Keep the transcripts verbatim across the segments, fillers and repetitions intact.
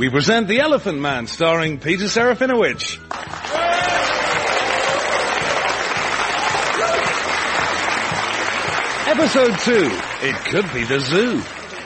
we present The Elephant Man, starring Peter Serafinowicz. Episode two, It Could Be the Zoo.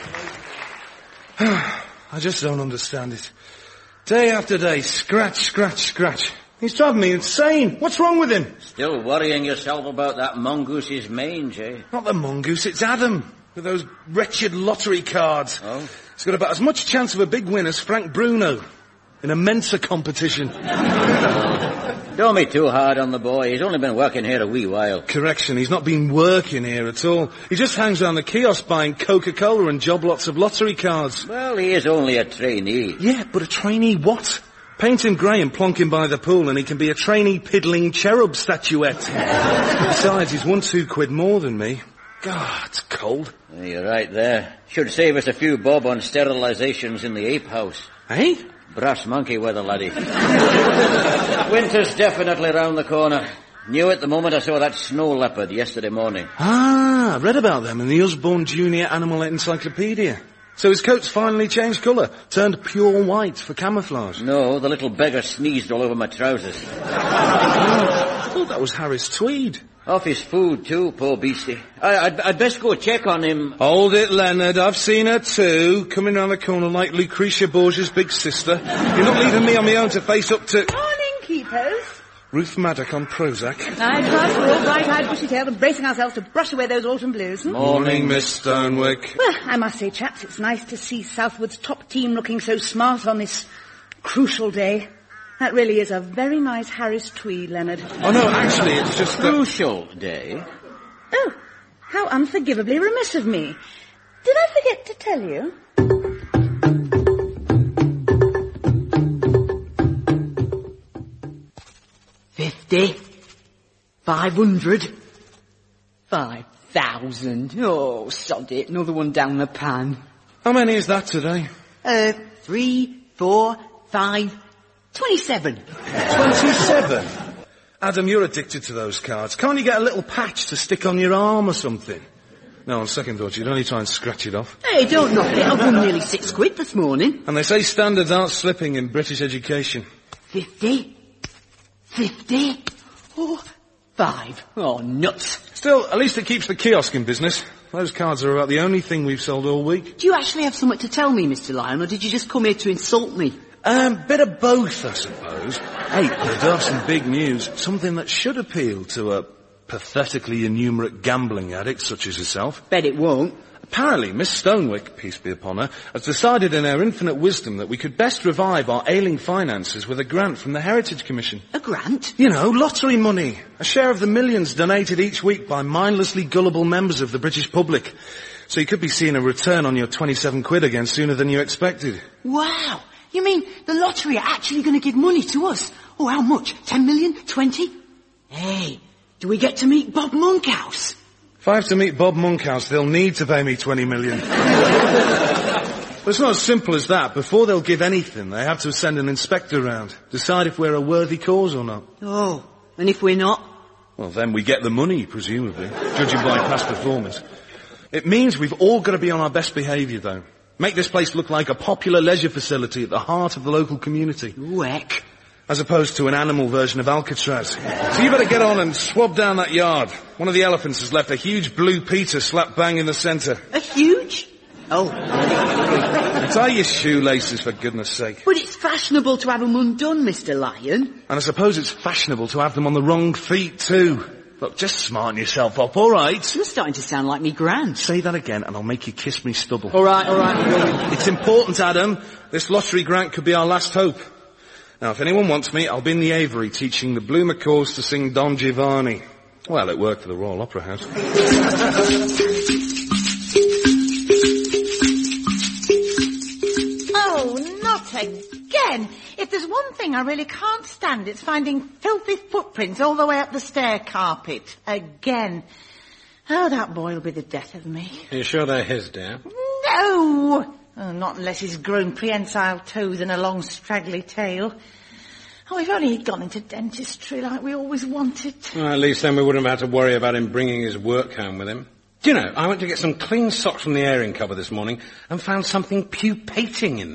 I just don't understand it. Day after day, scratch, scratch, scratch. He's driving me insane. What's wrong with him? Still worrying yourself about that mongoose's mange, eh? Not the mongoose, it's Adam, with those wretched lottery cards. Oh? He's got about as much chance of a big win as Frank Bruno in a Mensa competition. Don't be too hard on the boy. He's only been working here a wee while. Correction, he's not been working here at all. He just hangs around the kiosk buying Coca-Cola and job lots of lottery cards. Well, he is only a trainee. Yeah, but a trainee what? Paint him grey and plonk him by the pool and he can be a trainee piddling cherub statuette. Besides, he's won two quid more than me. God, it's cold. Yeah, you're right there. Should save us a few bob on sterilisations in the ape house. Eh? Brass monkey weather, laddie. Winter's definitely round the corner. Knew it the moment I saw that snow leopard yesterday morning. Ah, I read about them in the Usborne Junior Animal Encyclopedia. So his coat's finally changed colour, turned pure white for camouflage. No, the little beggar sneezed all over my trousers. Oh, I thought that was Harris Tweed. Off his food, too, poor beastie. I, I'd, I'd best go check on him. Hold it, Leonard. I've seen her too, coming round the corner like Lucretia Borgia's big sister. You're not leaving me on my own to face up to... Morning, keepers. Ruth Maddock on Prozac. I trust we're all bright-eyed, bushy-tailed and bracing ourselves to brush away those autumn blues. Hmm? Morning, Miss Stonewick. Well, I must say, chaps, it's nice to see Southwood's top team looking so smart on this crucial day. That really is a very nice Harris Tweed, Leonard. Oh, no, actually, it's just that... Crucial day? Oh, how unforgivably remiss of me. Did I forget to tell you? Fifty. Five hundred. Five thousand. Oh, sod it. Another one down the pan. How many is that today? Uh, three, four, five... Twenty-seven. Twenty-seven? Adam, you're addicted to those cards. Can't you get a little patch to stick on your arm or something? No, on second thought, you'd only try and scratch it off. Hey, don't knock it. I've won nearly six quid this morning. And they say standards aren't slipping in British education. Fifty. Fifty. Oh, five. Oh, nuts. Still, at least it keeps the kiosk in business. Those cards are about the only thing we've sold all week. Do you actually have something to tell me, Mister Lyon, or did you just come here to insult me? Um, bit of both, I suppose. Hey, but I do have some big news. Something that should appeal to a pathetically innumerate gambling addict such as yourself. Bet it won't. Apparently, Miss Stonewick, peace be upon her, has decided in her infinite wisdom that we could best revive our ailing finances with a grant from the Heritage Commission. A grant? You know, lottery money. A share of the millions donated each week by mindlessly gullible members of the British public. So you could be seeing a return on your twenty-seven quid again sooner than you expected. Wow. You mean the lottery are actually going to give money to us? Oh, how much? Ten million? Twenty? Hey, do we get to meet Bob Monkhouse? If I have to meet Bob Monkhouse, they'll need to pay me twenty million. But it's not as simple as that. Before they'll give anything, they have to send an inspector round, decide if we're a worthy cause or not. Oh, and if we're not? Well, then we get the money, presumably, judging by past performance. It means we've all got to be on our best behaviour, though. Make this place look like a popular leisure facility at the heart of the local community. Whack. As opposed to an animal version of Alcatraz. So you better get on and swab down that yard. One of the elephants has left a huge blue Peter slap bang in the centre. A huge? Oh. Tie your shoelaces, for goodness sake. But it's fashionable to have them undone, Mister Lyon. And I suppose it's fashionable to have them on the wrong feet, too. Look, just smarten yourself up, all right? You're starting to sound like me gran. Say that again and I'll make you kiss me stubble. All right, all right. It's important, Adam. This lottery grant could be our last hope. Now, if anyone wants me, I'll be in the Aviary teaching the Blue Macaws to sing Don Giovanni. Well, it worked for the Royal Opera House. Oh, not again. If there's one thing I really can't stand, it's finding filthy footprints all the way up the stair carpet. Again. Oh, that boy will be the death of me. Are you sure they're his, dear? No! Oh, not unless he's grown prehensile toes and a long straggly tail. Oh, if only he'd gone into dentistry like we always wanted. Well, at least then we wouldn't have had to worry about him bringing his work home with him. Do you know, I went to get some clean socks from the airing cupboard this morning and found something pupating in there.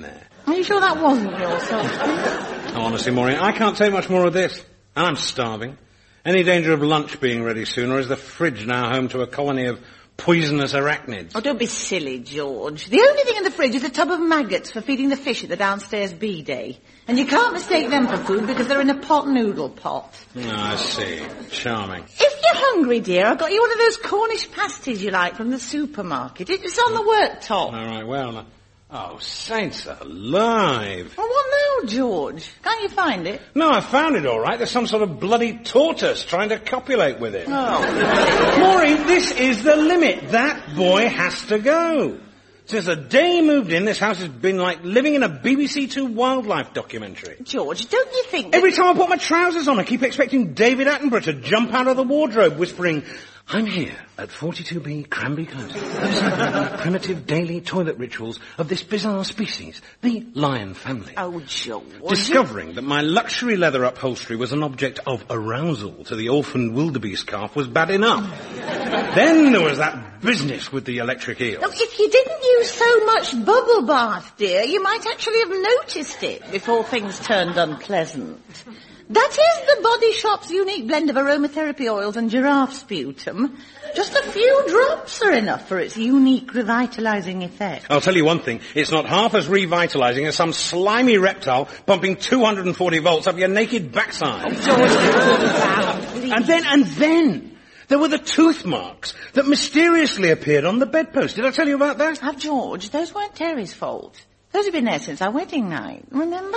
Are you sure that wasn't your saucepan? Oh, honestly, Maureen, I can't take much more of this. And I'm starving. Any danger of lunch being ready soon, or is the fridge now home to a colony of poisonous arachnids? Oh, don't be silly, George. The only thing in the fridge is a tub of maggots for feeding the fish at the downstairs B-day. And you can't mistake them for food because they're in a pot noodle pot. Oh, I see. Charming. If you're hungry, dear, I've got you one of those Cornish pasties you like from the supermarket. It's on the worktop. All right, well... Oh, saints alive. Well, what now, George? Can't you find it? No, I found it all right. There's some sort of bloody tortoise trying to copulate with it. Oh. Maureen, this is the limit. That boy has to go. Since the day he moved in, this house has been like living in a B B C Two wildlife documentary. George, don't you think that... Every time I put my trousers on, I keep expecting David Attenborough to jump out of the wardrobe whispering, I'm here at forty-two B Cranberry Close, observing the primitive daily toilet rituals of this bizarre species, the lion family. Oh, George. Discovering that my luxury leather upholstery was an object of arousal to the orphaned wildebeest calf was bad enough. Then there was that business with the electric eel. Look, if you didn't use so much bubble bath, dear, you might actually have noticed it before things turned unpleasant. That is the Body Shop's unique blend of aromatherapy oils and giraffe sputum. Just a few drops are enough for its unique revitalising effect. I'll tell you one thing, it's not half as revitalising as some slimy reptile pumping two hundred forty volts up your naked backside. Oh, George, calm down, please. And then, and then, there were the tooth marks that mysteriously appeared on the bedpost. Did I tell you about that? Oh, George, those weren't Terry's fault. Those have been there since our wedding night, remember?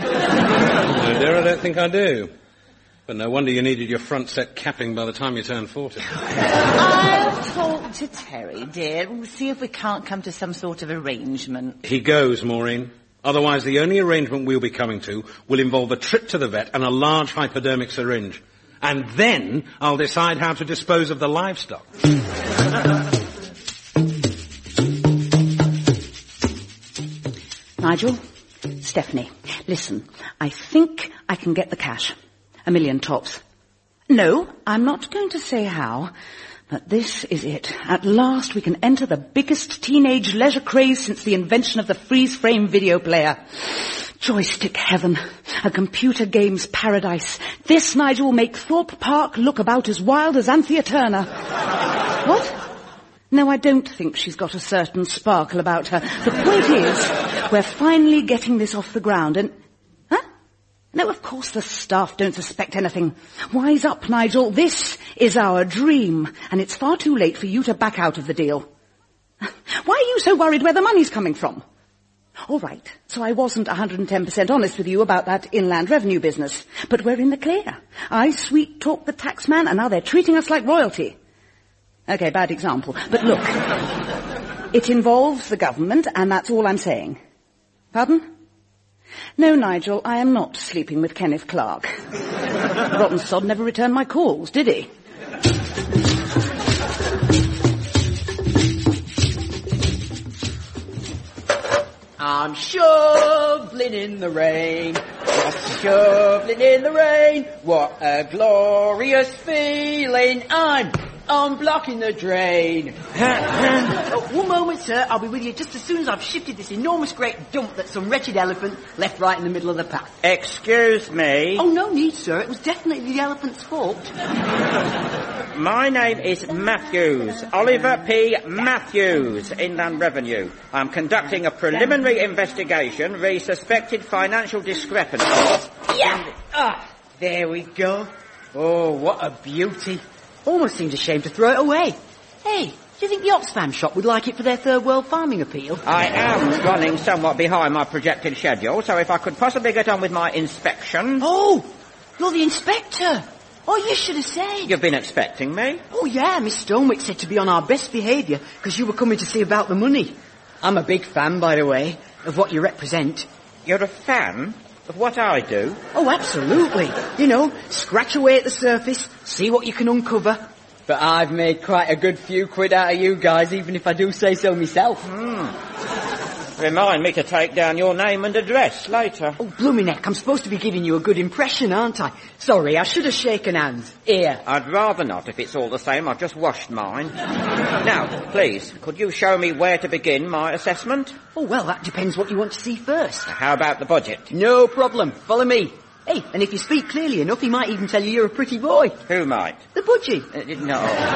No, dear, I don't think I do. But no wonder you needed your front set capping by the time you turned forty. I'll talk to Terry, dear. We'll see if we can't come to some sort of arrangement. He goes, Maureen. Otherwise, the only arrangement we'll be coming to will involve a trip to the vet and a large hypodermic syringe. And then I'll decide how to dispose of the livestock. Nigel, Stephanie, listen, I think I can get the cash. A million tops. No, I'm not going to say how, but this is it. At last we can enter the biggest teenage leisure craze since the invention of the freeze-frame video player. Joystick heaven, a computer games paradise. This, Nigel, will make Thorpe Park look about as wild as Anthea Turner. What? No, I don't think she's got a certain sparkle about her. The point is, we're finally getting this off the ground and... Huh? No, of course the staff don't suspect anything. Wise up, Nigel. This is our dream, and it's far too late for you to back out of the deal. Why are you so worried where the money's coming from? All right, so I wasn't one hundred ten percent honest with you about that inland revenue business, but we're in the clear. I sweet-talked the taxman, and now they're treating us like royalty. Okay, bad example. But look, it involves the government, and that's all I'm saying. Pardon? No, Nigel, I am not sleeping with Kenneth Clark. Rotten sod never returned my calls, did he? I'm shoveling in the rain. I'm shoveling in the rain. What a glorious feeling. I'm... I'm blocking the drain. Oh, one moment, sir. I'll be with you just as soon as I've shifted this enormous great dump that some wretched elephant left right in the middle of the path. Excuse me. Oh, no need, sir. It was definitely the elephant's fault. My name is Matthews, Oliver P. Matthews, Inland Revenue. I'm conducting a preliminary investigation re suspected financial discrepancies. Yeah! Ah, there we go. Oh, what a beauty. Almost seems a shame to throw it away. Hey, do you think the Oxfam shop would like it for their third world farming appeal? I am running somewhat behind my projected schedule, so if I could possibly get on with my inspection... Oh, you're the inspector. Oh, you should have said. You've been expecting me? Oh, yeah, Miss Stonewick said to be on our best behaviour because you were coming to see about the money. I'm a big fan, by the way, of what you represent. You're a fan of what I do? Oh, absolutely. You know, scratch away at the surface, see what you can uncover. But I've made quite a good few quid out of you guys, even if I do say so myself. Hmm. Remind me to take down your name and address later. Oh, blooming heck, I'm supposed to be giving you a good impression, aren't I? Sorry, I should have shaken hands. Here. I'd rather not, if it's all the same. I've just washed mine. Now, please, could you show me where to begin my assessment? Oh, well, that depends what you want to see first. How about the budget? No problem. Follow me. Hey, and if you speak clearly enough, he might even tell you you're a pretty boy. Who might? The budgie. Uh,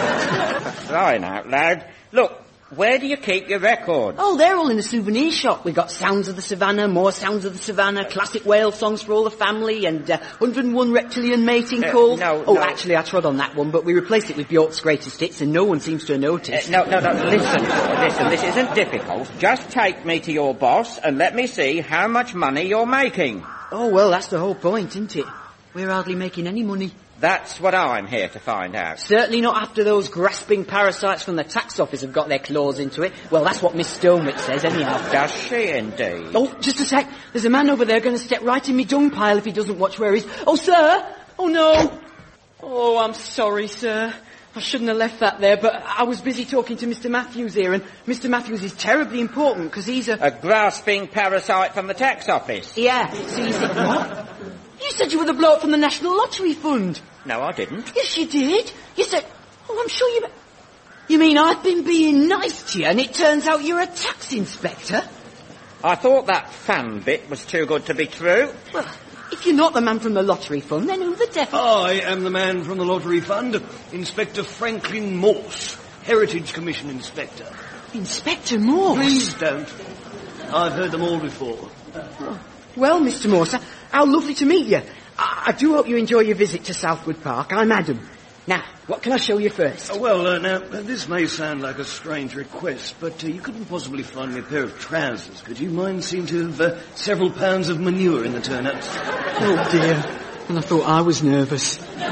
no. For crying out loud. Look, where do you keep your records? Oh, they're all in the souvenir shop. We've got Sounds of the Savannah, more Sounds of the Savannah, classic whale songs for all the family, and uh, one hundred and one reptilian mating uh, calls. No, oh, no. actually, I trod on that one, but we replaced it with Bjork's Greatest Hits, and no one seems to have noticed. Uh, no, no, no, listen, listen, this isn't difficult. Just take me to your boss and let me see how much money you're making. Oh, well, that's the whole point, isn't it? We're hardly making any money. That's what I'm here to find out. Certainly not after those grasping parasites from the tax office have got their claws into it. Well, that's what Miss Stonewit says, anyhow. Does she indeed? Oh, just a sec. There's a man over there going to step right in me dung pile if he doesn't watch where he's... Oh, sir! Oh, no! Oh, I'm sorry, sir. I shouldn't have left that there, but I was busy talking to Mister Matthews here, and Mister Matthews is terribly important, because he's a... A grasping parasite from the tax office? Yeah. So you said, what? You said you were the bloke from the National Lottery Fund. No, I didn't. Yes, you did. You said... Oh, I'm sure you... You mean I've been being nice to you, and it turns out you're a tax inspector? I thought that fan bit was too good to be true. Well, if you're not the man from the Lottery Fund, then who the devil... I am the man from the Lottery Fund, Inspector Franklin Morse, Heritage Commission Inspector. Inspector Morse? Please don't. I've heard them all before. Well, Mister Morse, how lovely to meet you. I, I do hope you enjoy your visit to Southwood Park. I'm Adam. Now, what can I show you first? Oh, well, uh, now, uh, this may sound like a strange request, but uh, you couldn't possibly find me a pair of trousers, could you? Mine seem to have uh, several pounds of manure in the turnouts. Oh, dear. And I thought I was nervous.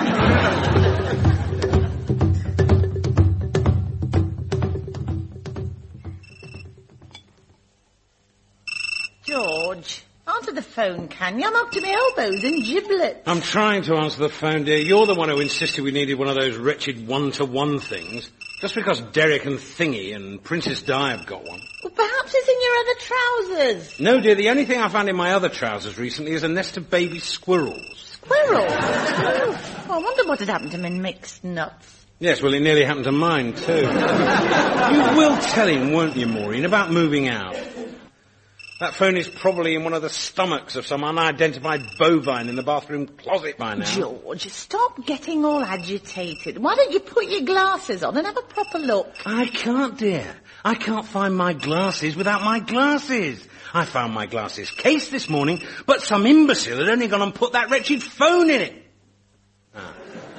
George, answer the phone, can you? I'm up to my elbows in giblets. I'm trying to answer the phone, dear. You're the one who insisted we needed one of those wretched one-to-one things. Just because Derek and Thingy and Princess Di have got one. Well, perhaps it's in your other trousers. No, dear, the only thing I found in my other trousers recently is a nest of baby squirrels. Squirrels? Oh, I wonder what had happened to my mixed nuts. Yes, well, it nearly happened to mine, too. You will tell him, won't you, Maureen, about moving out? That phone is probably in one of the stomachs of some unidentified bovine in the bathroom closet by now. George, stop getting all agitated. Why don't you put your glasses on and have a proper look? I can't, dear. I can't find my glasses without my glasses. I found my glasses case this morning, but some imbecile had only gone and put that wretched phone in it. Ah.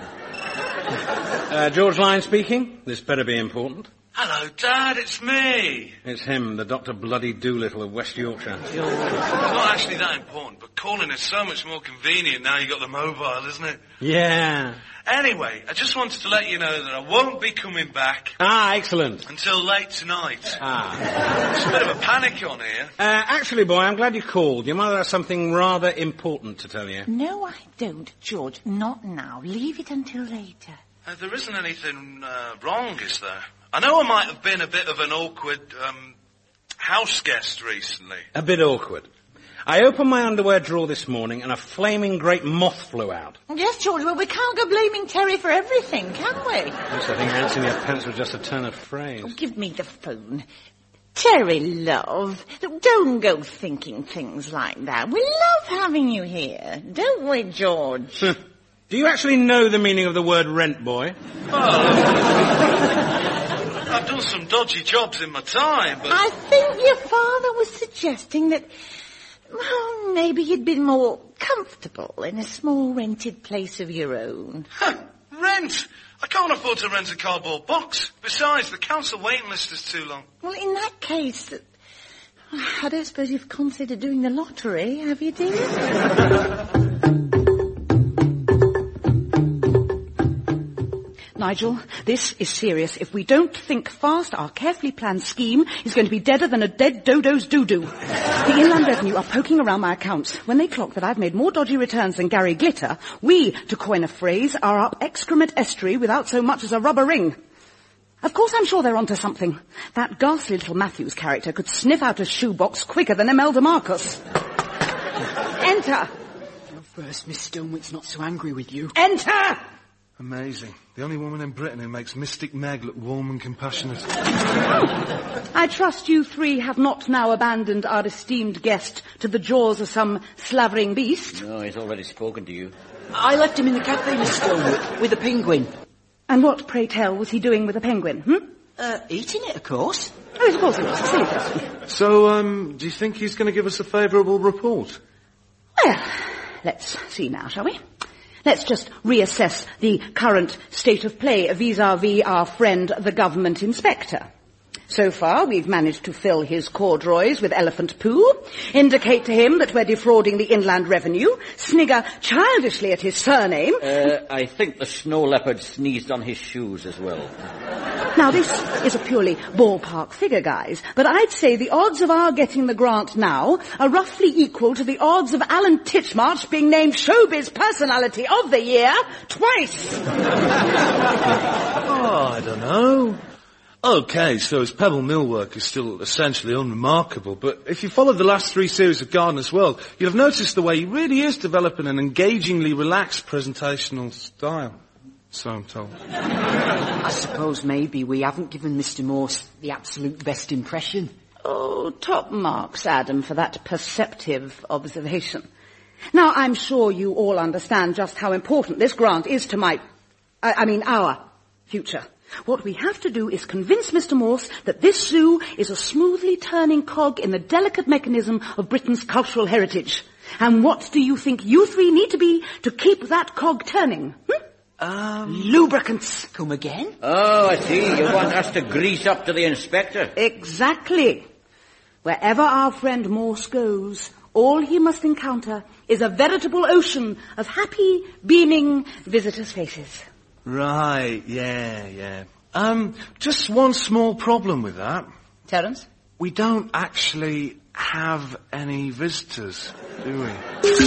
uh, George Lyne speaking. This better be important. Hello, Dad, it's me. It's him, the Doctor Bloody Doolittle of West Yorkshire. It's not actually that important, but calling is so much more convenient now you've got the mobile, isn't it? Yeah. Anyway, I just wanted to let you know that I won't be coming back. Ah, excellent. Until late tonight. Ah. There's a bit of a panic on here. Uh, actually, boy, I'm glad you called. Your mother has something rather important to tell you. No, I don't, George. Not now. Leave it until later. Uh, there isn't anything uh, wrong, is there? I know I might have been a bit of an awkward um, house guest recently. A bit awkward. I opened my underwear drawer this morning and a flaming great moth flew out. Yes, George, well, we can't go blaming Terry for everything, can we? Yes, I think answering your pants was just a turn of phrase. Oh, give me the phone. Terry, love, don't go thinking things like that. We love having you here, don't we, George? Do you actually know the meaning of the word rent, boy? Oh. I've done some dodgy jobs in my time, but... I think your father was suggesting that, well, maybe you'd been more comfortable in a small rented place of your own. Huh, rent? I can't afford to rent a cardboard box. Besides, the council waiting list is too long. Well, in that case, I don't suppose you've considered doing the lottery, have you, dear? Nigel, this is serious. If we don't think fast, our carefully planned scheme is going to be deader than a dead dodo's doo-doo. The Inland Revenue are poking around my accounts. When they clock that I've made more dodgy returns than Gary Glitter, we, to coin a phrase, are up excrement estuary without so much as a rubber ring. Of course I'm sure they're onto something. That ghastly little Matthews character could sniff out a shoebox quicker than Imelda Marcus. Enter! Go first, Miss Stonewick's not so angry with you. Enter! Amazing. The only woman in Britain who makes Mystic Meg look warm and compassionate. I trust you three have not now abandoned our esteemed guest to the jaws of some slavering beast. No, he's already spoken to you. I left him in the cafe, Miss Stonewick, with a penguin. And what, pray tell, was he doing with a penguin, hmm? Uh, eating it, of course. Oh, yes, of course he was. Silly person. So, um, do you think he's going to give us a favourable report? Well, let's see now, shall we? Let's just reassess the current state of play vis-à-vis our friend, the government inspector. So far, we've managed to fill his corduroys with elephant poo, indicate to him that we're defrauding the inland revenue, snigger childishly at his surname. Uh, I think the snow leopard sneezed on his shoes as well. Now, this is a purely ballpark figure, guys, but I'd say the odds of our getting the grant now are roughly equal to the odds of Alan Titchmarsh being named Showbiz Personality of the Year twice. Oh, I don't know. Okay, so his Pebble Mill work is still essentially unremarkable, but if you followed the last three series of Gardener's World, you'll have noticed the way he really is developing an engagingly relaxed presentational style. So I'm told. I suppose maybe we haven't given Mister Morse the absolute best impression. Oh, top marks, Adam, for that perceptive observation. Now, I'm sure you all understand just how important this grant is to my, I, I mean, our future. What we have to do is convince Mister Morse that this zoo is a smoothly turning cog in the delicate mechanism of Britain's cultural heritage. And what do you think you three need to be to keep that cog turning? Hmm? Um, lubricants. Come again? Oh, I see. You want us to grease up to the inspector. Exactly. Wherever our friend Morse goes, all he must encounter is a veritable ocean of happy, beaming visitors' faces. Right, yeah, yeah. Um, just one small problem with that. Terence? We don't actually have any visitors, do we?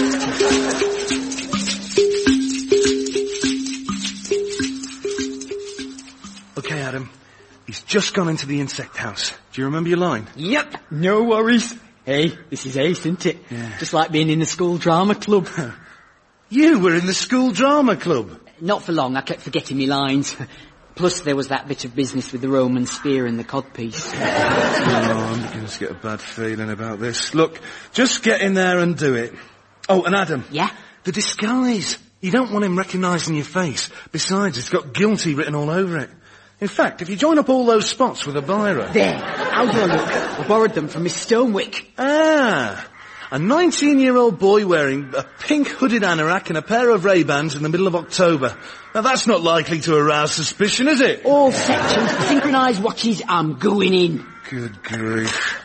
Okay, Adam. He's just gone into the insect house. Do you remember your line? Yep, no worries. Hey, this is ace, isn't it? Yeah. Just like being in the school drama club. You were in the school drama club. Not for long, I kept forgetting my lines. Plus there was that bit of business with the Roman spear and the codpiece. Oh, I'm beginning to get a bad feeling about this. Look, just get in there and do it. Oh, and Adam. Yeah? The disguise. You don't want him recognising your face. Besides, it's got guilty written all over it. In fact, if you join up all those spots with a biro... There, how's your look? I borrowed them from Miss Stonewick. Ah, a nineteen-year-old boy wearing a pink hooded anorak and a pair of Ray-Bans in the middle of October. Now that's not likely to arouse suspicion, is it? All sections, synchronised watches, I'm going in. Good grief.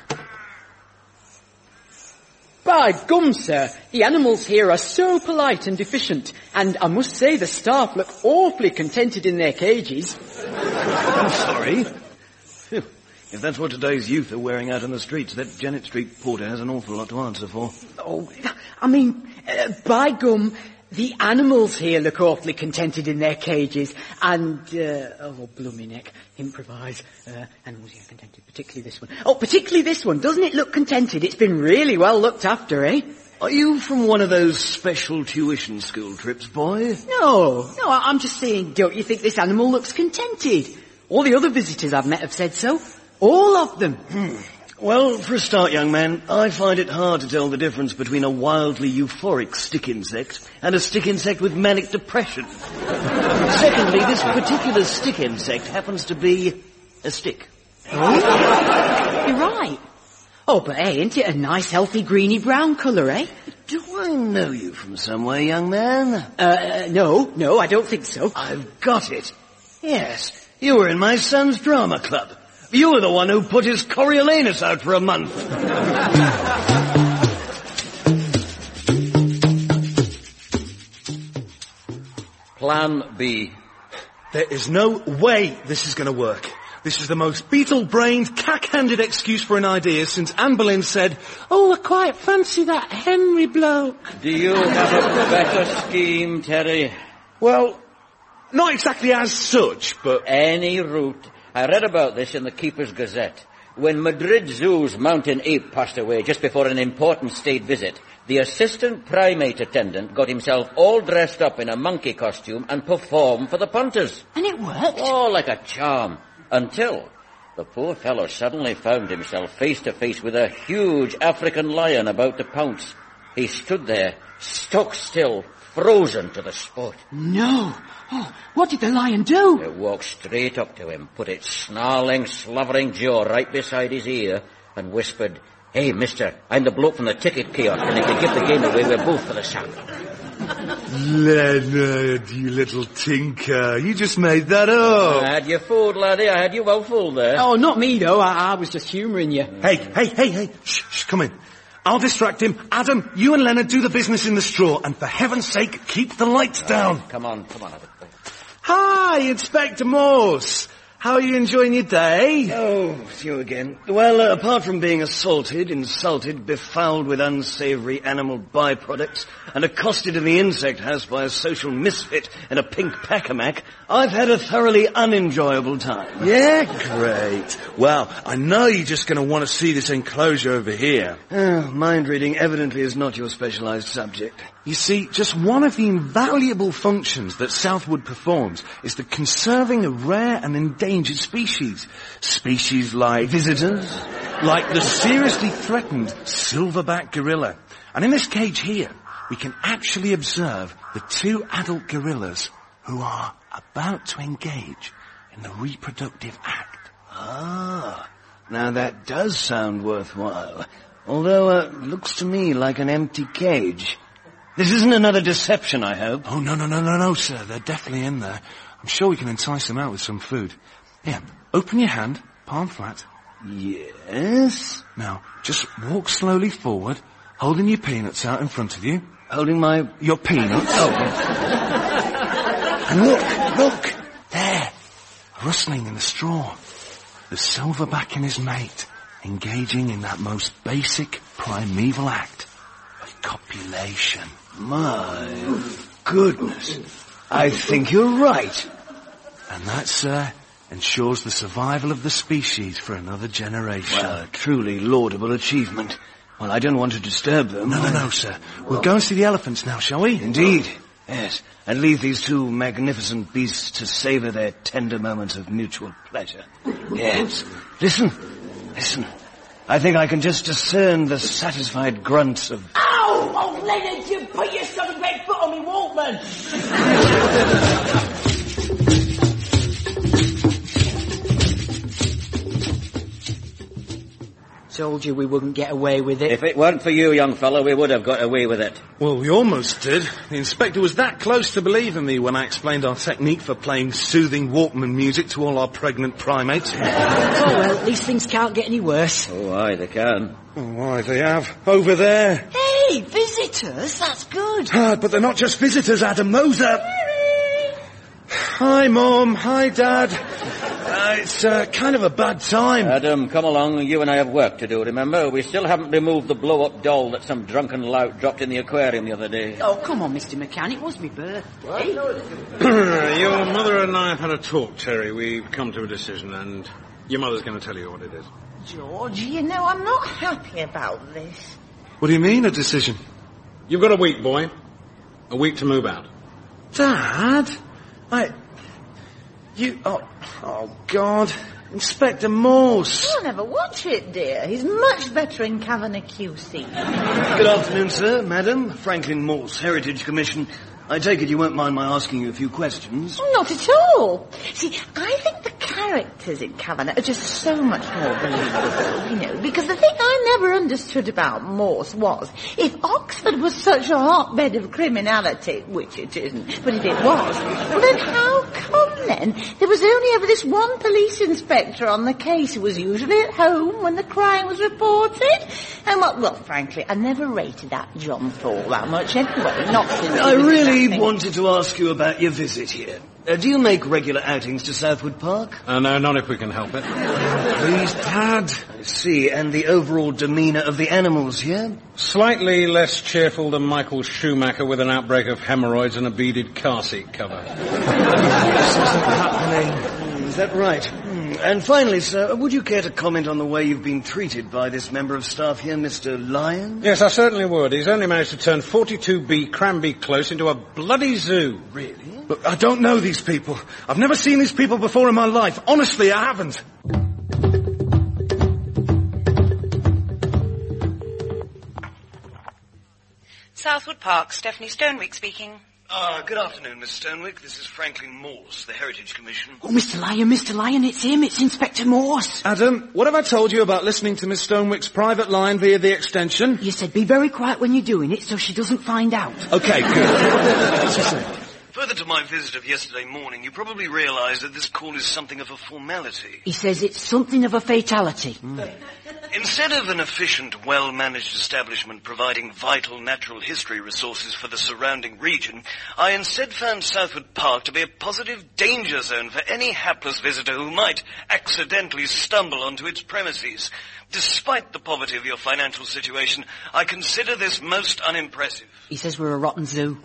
By gum, sir, the animals here are so polite and efficient, and I must say the staff look awfully contented in their cages. I'm sorry. If that's what today's youth are wearing out in the streets, that Janet Street porter has an awful lot to answer for. Oh, I mean, uh, by gum, the animals here look awfully contented in their cages, and, uh, oh, bloomy neck, improvise, uh, animals here contented, particularly this one. Oh, particularly this one, doesn't it look contented? It's been really well looked after, eh? Are you from one of those special tuition school trips, boy? No, no, I- I'm just saying, don't you think this animal looks contented? All the other visitors I've met have said so. All of them. Hmm. Well, for a start, young man, I find it hard to tell the difference between a wildly euphoric stick insect and a stick insect with manic depression. Secondly, this particular stick insect happens to be a stick. Oh? You're right. Oh, but hey, ain't it a nice, healthy, greeny brown colour, eh? Do I know you from somewhere, young man? Uh, no, no, I don't think so. I've got it. Yes, you were in my son's drama club. You were the one who put his Coriolanus out for a month. Plan B. There is no way this is going to work. This is the most beetle-brained, cack-handed excuse for an idea since Anne Boleyn said, "Oh, I quite fancy that Henry bloke." Do you have a better scheme, Terry? Well, not exactly as such, but... Any route I read about this in the Keeper's Gazette. When Madrid Zoo's mountain ape passed away just before an important state visit, the assistant primate attendant got himself all dressed up in a monkey costume and performed for the punters. And it worked? Oh, like a charm. Until the poor fellow suddenly found himself face to face with a huge African lion about to pounce. He stood there, stock still, frozen to the spot. No. Oh, what did the lion do? It walked straight up to him, put its snarling, slavering jaw right beside his ear, and whispered, "Hey, mister, I'm the bloke from the ticket kiosk, and if you give the game away, we're both for the sack." Leonard, you little tinker. You just made that up. I had you fooled, laddie. I had you well fooled there. Oh, not me, though. I, I was just humouring you. Hey, hey, hey, hey. Shh, shh, come in. I'll distract him. Adam, you and Leonard do the business in the straw, and for heaven's sake, keep the lights down. Right, come on, come on, Adam. Hi, Inspector Morse. How are you enjoying your day? Oh, it's you again. Well, uh, apart from being assaulted, insulted, befouled with unsavoury animal byproducts, and accosted in the insect house by a social misfit in a pink packamack, I've had a thoroughly unenjoyable time. Yeah, great. Well, I know you're just going to want to see this enclosure over here. Oh, mind reading evidently is not your specialised subject. You see, just one of the invaluable functions that Southwood performs is the conserving of rare and endangered species. Species like... Visitors? Like the seriously threatened silverback gorilla. And in this cage here, we can actually observe the two adult gorillas who are about to engage in the reproductive act. Ah, now that does sound worthwhile. Although, uh, looks to me like an empty cage. This isn't another deception, I hope. Oh, no, no, no, no, no, sir. They're definitely in there. I'm sure we can entice them out with some food. Here, open your hand, palm flat. Yes? Now, just walk slowly forward, holding your peanuts out in front of you. Holding my... Your peanuts? Oh. And look, look, there, rustling in the straw. The silverback and his mate, engaging in that most basic primeval act of copulation. My goodness. I think you're right. And that, sir, ensures the survival of the species for another generation. Well, a truly laudable achievement. Well, I don't want to disturb them. No, no, no, sir. We'll go and see the elephants now, shall we? Indeed. Yes. And leave these two magnificent beasts to savour their tender moments of mutual pleasure. Yes. Listen. Listen. I think I can just discern the satisfied grunts of... Ow! Oh, Leonard, you put your stubborn red foot on me, Waltman! Told you we wouldn't get away with it. If it weren't for you, young fellow, we would have got away with it. Well, we almost did. The inspector was that close to believing me when I explained our technique for playing soothing Walkman music to all our pregnant primates. Oh, well, these things can't get any worse. Oh, aye, they can. Oh, why, they have. Over there. Hey, visitors, that's good. Ah, but they're not just visitors, Adam. Those are... Hi, Mum. Hi, Dad. Uh, it's uh, kind of a bad time. Adam, come along. You and I have work to do, remember? We still haven't removed the blow-up doll that some drunken lout dropped in the aquarium the other day. Oh, come on, Mister McCann. It was my birthday. Your mother and I have had a talk, Terry. We've come to a decision, and your mother's going to tell you what it is. George, you know, I'm not happy about this. What do you mean, a decision? You've got a week, boy. A week to move out. Dad? I... You... Oh, oh God. Inspector Morse. You'll never watch it, dear. He's much better in Kavanagh Q C. Good afternoon, sir, madam. Franklin Morse, Heritage Commission. I take it you won't mind my asking you a few questions? Not at all. See, I think the characters in Kavanagh are just so much more believable, you know, because the thing I never understood about Morse was, if Oxford was such a hotbed of criminality, which it isn't, but if it was, well then how come then there was only ever this one police inspector on the case who was usually at home when the crime was reported? And well, well frankly, I never rated that John Thor that much anyway, not since I really wanted to ask you about your visit here. Uh, do you make regular outings to Southwood Park? Uh, no, not if we can help it. Please, Dad. I see. And the overall demeanour of the animals here? Slightly less cheerful than Michael Schumacher with an outbreak of hemorrhoids and a beaded car seat cover. This isn't happening. Is that right? Hmm. And finally, sir, would you care to comment on the way you've been treated by this member of staff here, Mister Lyon? Yes, I certainly would. He's only managed to turn forty-two B Cranby Close into a bloody zoo. Really? Look, I don't know these people. I've never seen these people before in my life. Honestly, I haven't. Southwood Park, Stephanie Stonewick speaking. Ah, good afternoon, Miss Stonewick. This is Franklin Morse, the Heritage Commission. Oh, Mister Lyon, Mister Lyon, it's him. It's Inspector Morse. Adam, what have I told you about listening to Miss Stonewick's private line via the extension? You said be very quiet when you're doing it so she doesn't find out. Okay, good. What's she say? Further to my visit of yesterday morning, you probably realise that this call is something of a formality. He says it's something of a fatality. Mm. Instead of an efficient, well-managed establishment providing vital natural history resources for the surrounding region, I instead found Southwood Park to be a positive danger zone for any hapless visitor who might accidentally stumble onto its premises. Despite the poverty of your financial situation, I consider this most unimpressive. He says we're a rotten zoo.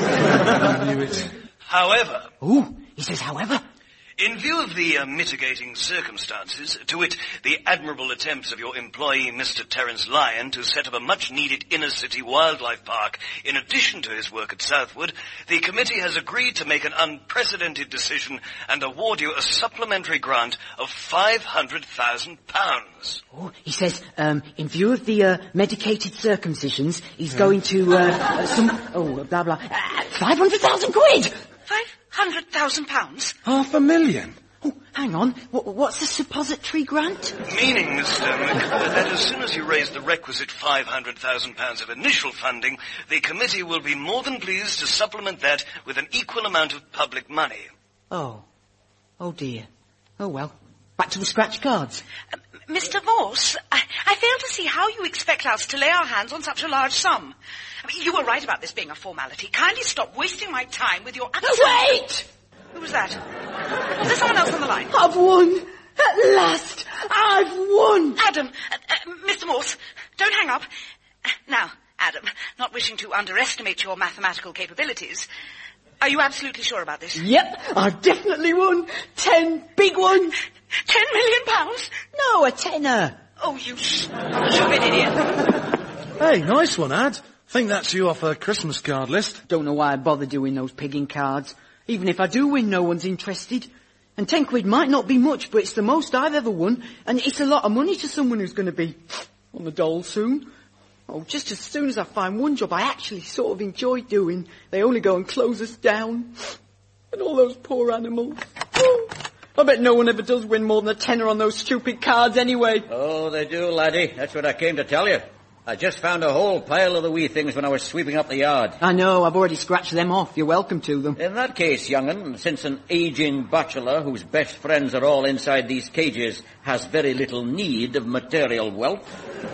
I knew it. However... Ooh, he says however... In view of the uh, mitigating circumstances, to wit, the admirable attempts of your employee, Mister Terence Lyon, to set up a much-needed inner-city wildlife park in addition to his work at Southwood, the committee has agreed to make an unprecedented decision and award you a supplementary grant of five hundred thousand pounds. Oh, he says, um, in view of the uh, medicated circumcisions, he's yeah. going to, uh, uh, some... Oh, blah, blah... Uh, five hundred thousand quid! Five hundred thousand pounds? Half a million? Oh, hang on. W- what's the suppository grant? Meaning, Mister Stonewick, that as soon as you raise the requisite five hundred thousand pounds of initial funding, the committee will be more than pleased to supplement that with an equal amount of public money. Oh. Oh, dear. Oh, well. Back to the scratch cards. Uh, Mister Morse, I, I fail to see how you expect us to lay our hands on such a large sum. I mean, you were right about this being a formality. Kindly stop wasting my time with your... Wait! Who was that? Was there someone else on the line? I've won! At last! I've won! Adam, uh, uh, Mister Morse, don't hang up. Now, Adam, not wishing to underestimate your mathematical capabilities, are you absolutely sure about this? Yep, I've definitely won. Ten big ones. Ten million pounds? No, a tenner. Oh, you stupid idiot. Hey, nice one, Ad. Think that's you off a Christmas card list. Don't know why I bother doing those pigging cards. Even if I do win, no one's interested. And ten quid might not be much, but it's the most I've ever won. And it's a lot of money to someone who's going to be on the dole soon. Oh, just as soon as I find one job I actually sort of enjoy doing, they only go and close us down. And all those poor animals. Oh, I bet no one ever does win more than a tenner on those stupid cards anyway. Oh, they do, laddie. That's what I came to tell you. I just found a whole pile of the wee things when I was sweeping up the yard. I know, I've already scratched them off. You're welcome to them. In that case, young'un, since an aging bachelor whose best friends are all inside these cages has very little need of material wealth...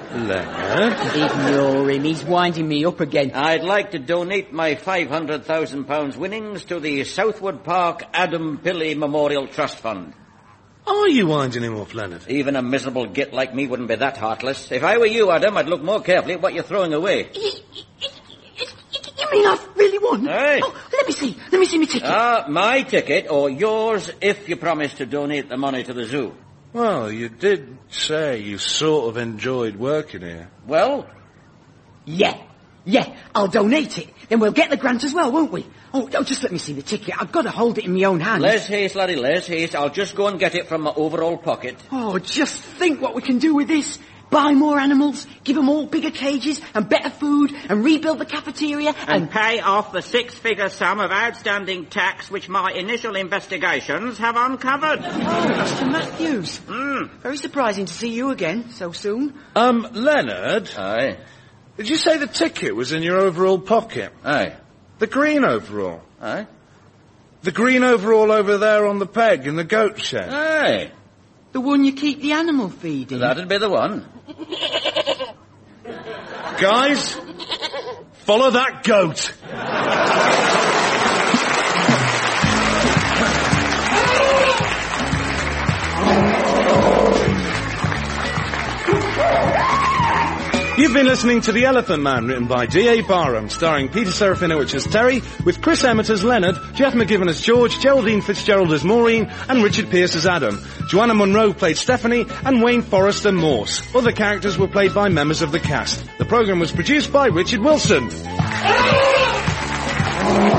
Leonard? Ignore him, he's winding me up again. I'd like to donate my five hundred thousand pounds winnings to the Southwood Park Adam Pilley Memorial Trust Fund. Are you winding him up, Leonard? Even a miserable git like me wouldn't be that heartless. If I were you, Adam, I'd look more carefully at what you're throwing away. You, you, you mean I've really won? Aye. Oh, let me see. Let me see my ticket. Ah, my ticket, or yours, if you promise to donate the money to the zoo. Well, you did say you sort of enjoyed working here. Well? Yeah. Yeah, I'll donate it. Then we'll get the grant as well, won't we? Oh, oh, just let me see the ticket. I've got to hold it in my own hand. Less haste, laddie, less haste. I'll just go and get it from my overall pocket. Oh, just think what we can do with this. Buy more animals, give them all bigger cages and better food, and rebuild the cafeteria, and... And pay off the six-figure sum of outstanding tax which my initial investigations have uncovered. Oh, Mister Matthews. Mm. Very surprising to see you again so soon. Um, Leonard? Aye? Did you say the ticket was in your overall pocket? Aye. The green overall? Aye. The green overall over there on the peg in the goat shed? Aye. The one you keep the animal feed in? That'd be the one. Guys, follow that goat. You You've been listening to The Elephant Man, written by D A Barham, starring Peter Serafinowicz as Terry, with Chris Emmett as Leonard, Jeff McGiven as George, Geraldine Fitzgerald as Maureen, and Richard Pearce as Adam. Joanna Munro played Stephanie, and Wayne Forrester Morse. Other characters were played by members of the cast. The programme was produced by Richard Wilson.